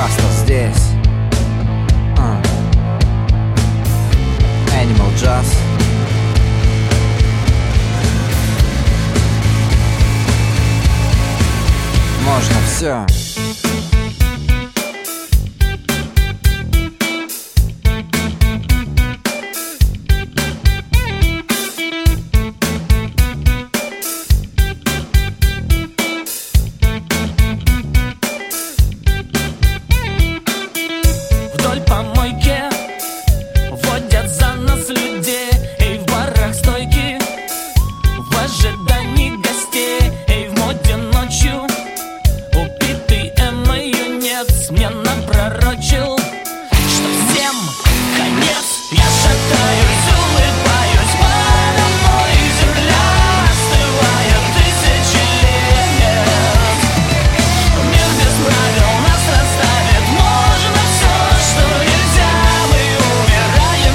Каста здесь. Animal Jazz. Можно все. Вдоль помойки водят за нас людей, эй, в барах стойки, в ожидании гостей, эй, в моде ночью. Убитый эмой юнец мне напророчил, что всем конец. Я шатаюсь, улыбаюсь, подо мной земля остывает тысячи лет. Мир без правил нас расставит, можно все, что нельзя, мы умираем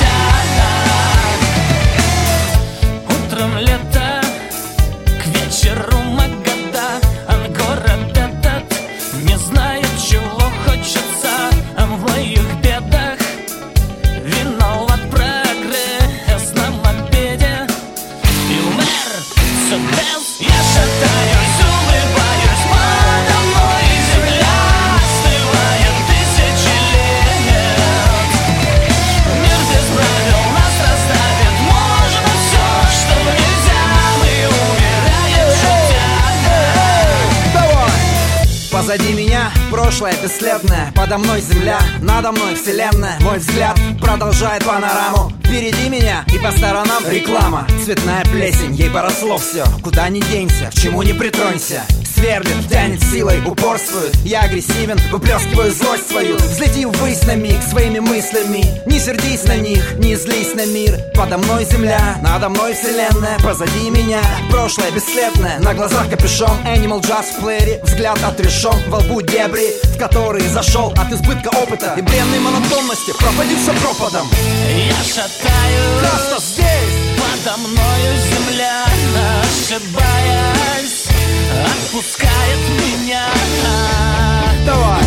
шутя. Утром лето, к вечеру Магада, а город этот не знает, чего хочется, а в моих бедах виноват прогресс на мопеде. И умер Субвес. Я шатаюсь, улыбаюсь, подо мной земля остывает тысячи лет. Мир без правил нас расставит, можно все, что нельзя, мы умираем шутя. Позади меня прошлое бесследное, подо мной земля, надо мной вселенная. Мой взгляд продолжает панораму. Впереди меня и по сторонам реклама. Цветная плесень, ей поросло все. Куда ни денься, к чему ни притронься. Сверлит, тянет силой, упорствует. Я агрессивен, выплескиваю злость свою. Взлети ввысь на миг своими мыслями. Не сердись на них, не злись на мир. Подо мной земля, надо мной вселенная. Позади меня прошлое бесследное, на глазах капюшон. Animal Jazz в плеере, взгляд отрешен. Во лбу дебри, в которые зашел от избытка опыта и бренной монотонности, пропадивший пропадом. Я шатаюсь, Каста здесь. подо мною земля, ошибаясь, отпускает меня. Давай.